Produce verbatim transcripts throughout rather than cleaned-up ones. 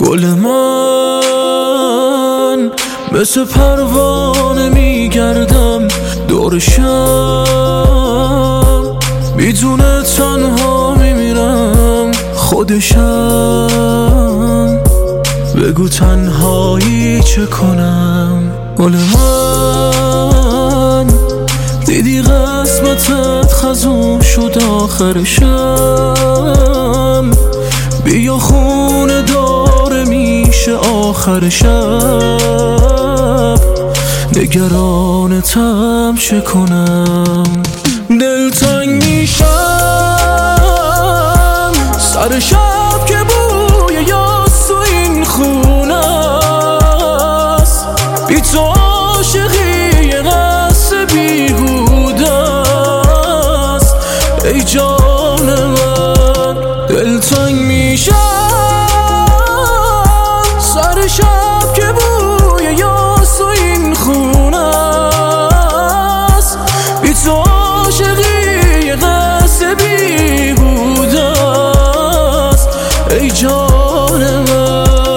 گل من مثل پروانه میگردم دورشم، میدونه تنها میمیرم خودشم. بگو تنهایی چه کنم؟ گل من دیدی قسمتت خزون شد آخرشم، بیا خونه داره میشه آخر شب، نگرانتم چه کنم؟ دلتنگ میشم سر شب که بوی یاس تو این خونه است، بی تو عاشقی یه قصه بیهوده است. ای جان من دلتنگ میشم سر شب که بوی یاس تو این خونه است، بی تو عاشقی یه قصه بیهوده است. ای جان من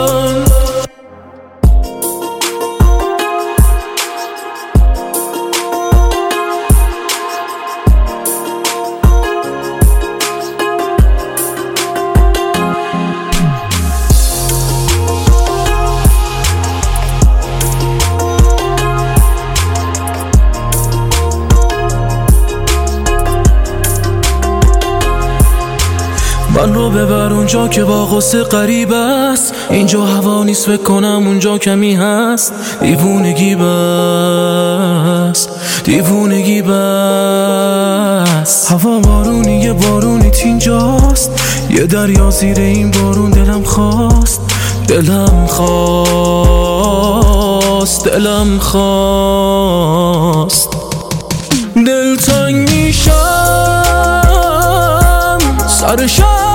من رو ببر اونجا که با غصه غریب است، اینجا هوا نیست فکر کنم اونجا کمی هست. دیوونگی بس دیوونگی بس، هوا بارونی یه بارونی تینجاست، یه دریا زیر این بارون دلم خواست دلم خواست دلم خواست. دلتنگ میشم سر شب